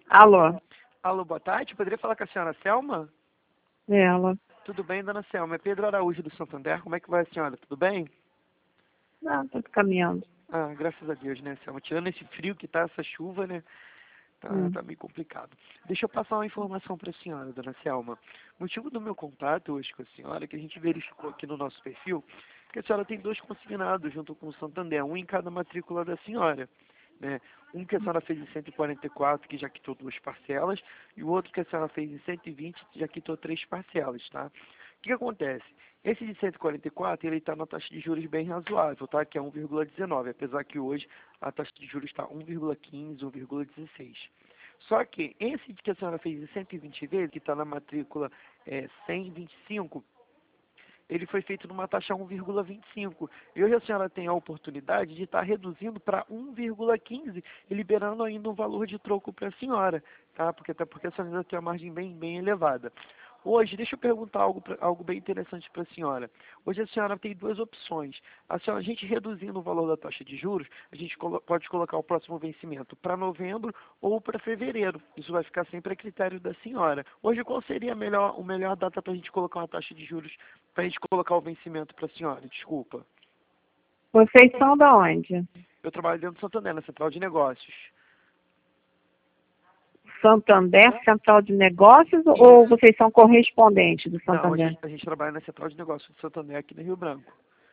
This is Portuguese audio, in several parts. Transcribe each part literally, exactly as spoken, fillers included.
Alô, Alô, boa tarde. Poderia falar com a senhora Selma? ela. Tudo bem, dona Selma? É Pedro Araújo do Santander. Como é que vai a senhora? Tudo bem? Ah, tô caminhando. Ah, graças a Deus, né, Selma? Tirando esse frio que tá, essa chuva, né? Tá, Hum. tá meio complicado. Deixa eu passar uma informação para a senhora, dona Selma. O motivo do meu contato hoje com a senhora é que a gente verificou aqui no nosso perfil que a senhora tem dois consignados junto com o Santander, um em cada matrícula da senhora, né? Um que a senhora fez em cento e quarenta e quatro, que já quitou duas parcelas, e o outro que a senhora fez em cento e vinte, que já quitou três parcelas, tá? O que que acontece? Esse de cento e quarenta e quatro, ele está na taxa de juros bem razoável, tá? Que é um vírgula dezenove, apesar que hoje a taxa de juros está um vírgula quinze, um vírgula dezesseis. Só que esse que a senhora fez em cento e vinte vezes, que está na matrícula é, cento e vinte e cinco, ele foi feito numa taxa um vírgula vinte e cinco. E hoje a senhora tem a oportunidade de estar reduzindo para um vírgula quinze e liberando ainda um valor de troco para a senhora, tá? Porque até porque a senhora ainda tem uma margem bem, bem elevada. Hoje, deixa eu perguntar algo, pra- algo bem interessante para a senhora. Hoje a senhora tem duas opções. A, senhora, a gente reduzindo o valor da taxa de juros, a gente colo pode colocar o próximo vencimento para novembro ou para fevereiro. Isso vai ficar sempre a critério da senhora. Hoje, qual seria a melhor, a melhor data para a gente colocar uma taxa de juros, para a gente colocar o vencimento para a senhora? Desculpa. Vocês são da onde? Eu trabalho dentro do Santander, na Central de Negócios. Santander, Central de Negócios, ou vocês são correspondentes do Não, a Santander? gente, a gente trabalha na Central de Negócios do Santander aqui no Rio Branco.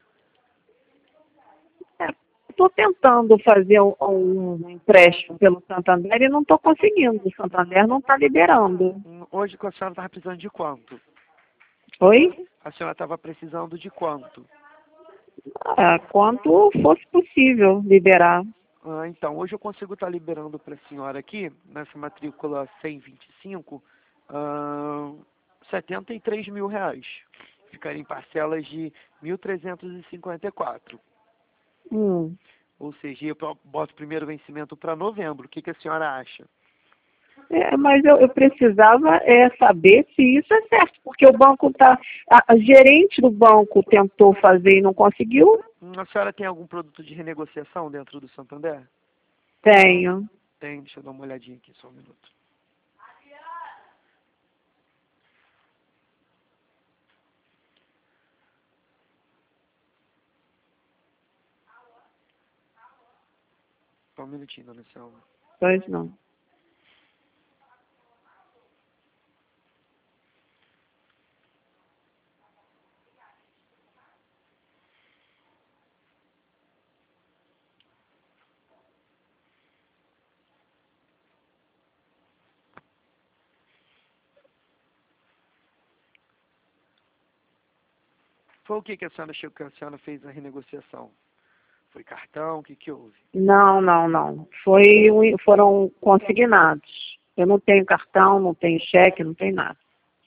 Estou tentando fazer um, um empréstimo pelo Santander e não estou conseguindo. O Santander não está liberando. Hum, Hoje a senhora estava precisando de quanto? Oi? A senhora estava precisando de quanto? Ah, quanto fosse possível liberar. Ah, então, hoje eu consigo estar liberando para a senhora aqui, nessa matrícula cento e vinte e cinco, ah, setenta e três mil reais. Ficaria em parcelas de mil trezentos e cinquenta e quatro. Hum. Ou seja, eu boto o primeiro vencimento para novembro. O que, que a senhora acha? É, mas eu, eu precisava é, saber se isso é certo, porque o banco está. A, a gerente do banco tentou fazer e não conseguiu. Hum, A senhora tem algum produto de renegociação dentro do Santander? Tenho. Tem, deixa eu dar uma olhadinha aqui, só um minuto. Só um minutinho, dona Selma. Pois não. Foi o que, que a senhora achou que a senhora fez a renegociação? Foi cartão? O que, que houve? Não, não, não. Foi, um- foram consignados. Eu não tenho cartão, não tenho cheque, não tenho nada.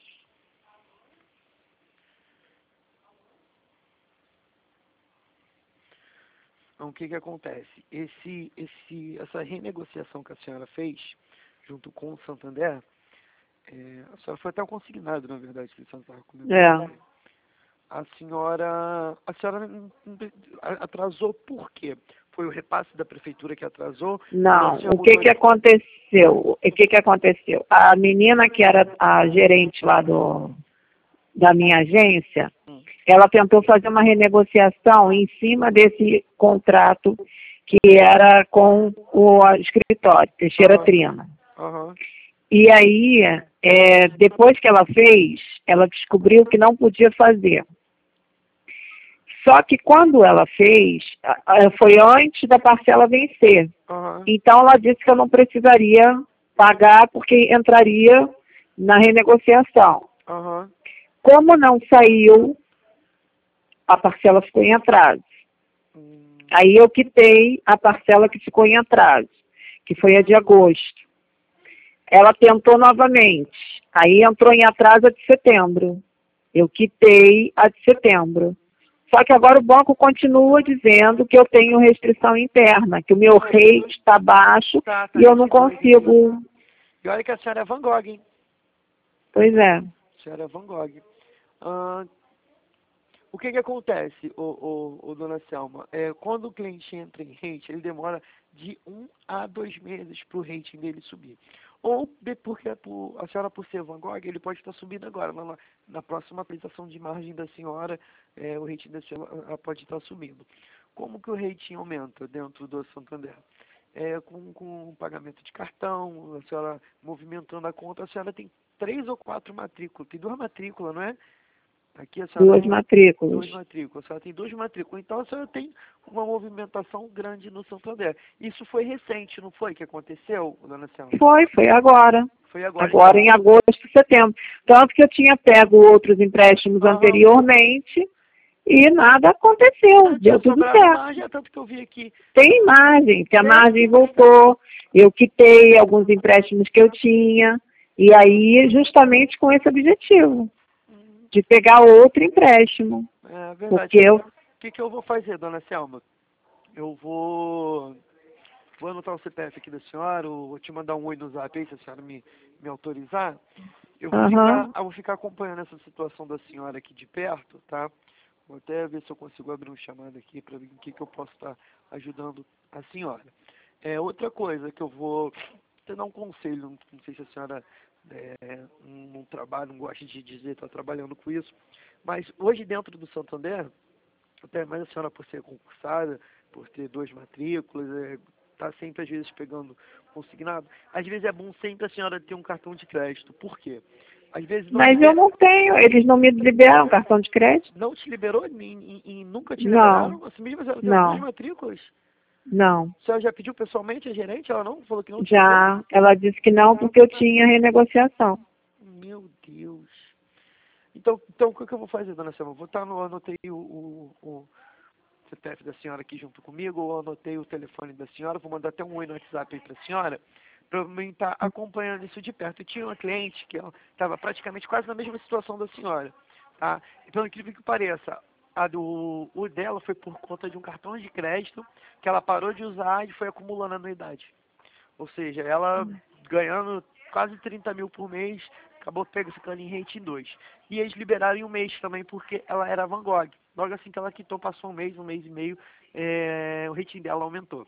Então, o que, que acontece? Esse, esse, essa renegociação que a senhora fez, junto com o Santander, é, a senhora foi até o consignado, na verdade, que a senhora estava comentando. É. A senhora, a senhora atrasou por quê? Foi o repasse da prefeitura que atrasou? Ou a Não. senhora O que mudou que de... aconteceu? O que que aconteceu? A menina que era a gerente lá do, da minha agência, Hum, ela tentou fazer uma renegociação em cima desse contrato que era com o escritório, Teixeira Aham, Trina. aham, E aí, é, depois que ela fez, ela descobriu que não podia fazer. Só que quando ela fez, a- a- foi antes da parcela vencer. aham, Então, ela disse que eu não precisaria pagar porque entraria na renegociação. aham. Como não saiu, a parcela ficou em atraso. Hum, Aí eu quitei a parcela que ficou em atraso, que foi a de agosto. Ela tentou novamente. Aí entrou em atraso a de setembro. Eu quitei a de setembro. Só que agora o banco continua dizendo que eu tenho restrição interna, que o meu rate está baixo Tá, tá e eu não nesse dois aqui. consigo. E olha que a senhora é Van Gogh, hein? Pois é. A senhora é Van Gogh. Ah, o que que acontece, ô, ô, ô, dona Selma? É, quando o cliente entra em rate, ele demora de um a dois meses para o rating dele subir. Ou de- porque por, a senhora, por ser Van Gogh, ele pode estar subindo agora. Na, na próxima aplicação de margem da senhora, é, o rating da senhora pode estar subindo. Como que o rating aumenta dentro do Santander? É, com, com pagamento de cartão, a senhora movimentando a conta, a senhora tem três ou quatro matrículas. Tem duas matrículas, não é? Aqui a senhora Duas tem matrículas. duas matrículas. A senhora tem duas matrículas. Então a senhora tem uma movimentação grande no Santander. Isso foi recente, não foi que aconteceu, dona Selma? Foi, foi agora. Foi agora. Agora Então, em agosto, setembro. Tanto que eu tinha pego outros empréstimos aham. anteriormente e nada aconteceu. Ah, Deu tinha tudo sobrado certo. margem, é tanto que eu vi aqui. Tem margem, que a Tem. margem voltou. Eu quitei alguns empréstimos que eu tinha. E aí, justamente com esse objetivo, de pegar outro empréstimo. É verdade. Porque eu... O que, que eu vou fazer, dona Selma? Eu vou, vou anotar o C P F aqui da senhora, eu vou te mandar um oi no zap aí, se a senhora me, me autorizar. Eu vou, Aham. ficar, eu vou ficar acompanhando essa situação da senhora aqui de perto, tá? Vou até ver se eu consigo abrir um chamado aqui para ver em que, que eu posso estar ajudando a senhora. É, outra coisa que eu vou te dar um conselho, não, não sei se a senhora é, não, não trabalha, não gosta de dizer, está trabalhando com isso, mas hoje dentro do Santander, até mais a senhora por ser concursada, por ter duas matrículas, está sempre às vezes pegando consignado. Às vezes é bom sempre a senhora ter um cartão de crédito. Por quê? Às vezes não Mas eu libera, não tenho, eles não me liberaram cartão de crédito? não te liberou e, e- e nunca te Não, liberaram? Assim mesmo a senhora tem as duas não, matrículas. não. A senhora já pediu pessoalmente a gerente? Ela não falou que não te liberou? Já, ela disse que não porque eu tinha renegociação. Meu Deus. Então, então o que que eu vou fazer, dona Selma? Vou estar no, anotei o, o, o C P F da senhora aqui junto comigo, eu anotei o telefone da senhora, vou mandar até um oi no WhatsApp aí para a senhora, para mim estar acompanhando isso de perto. Eu tinha uma cliente que estava praticamente quase na mesma situação da senhora, tá? E pelo incrível que pareça, a do o dela foi por conta de um cartão de crédito que ela parou de usar e foi acumulando anuidade. Ou seja, ela ganhando quase trinta mil por mês, acabou pegando ficando em rating dois. E eles liberaram em um mês também, porque ela era Van Gogh. Logo assim que ela quitou, passou um mês, um mês e meio, é, o rating dela aumentou.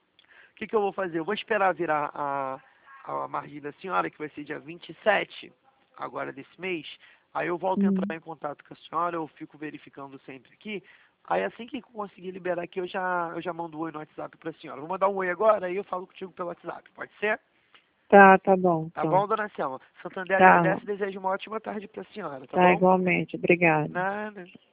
O que, que eu vou fazer? Eu vou esperar virar a, a margem da senhora, que vai ser dia vinte e sete, agora desse mês. Aí eu volto a Hum. entrar em contato com a senhora, eu fico verificando sempre aqui. Aí assim que conseguir liberar aqui, eu já, eu já mando um oi no WhatsApp para a senhora. Vou mandar um oi agora, aí eu falo contigo pelo WhatsApp. Pode ser? Tá, tá bom, Tá então. bom, dona Selma? Santander Tá, agradece e deseja uma ótima tarde para a senhora, tá tá bom? igualmente. Obrigada. Nada.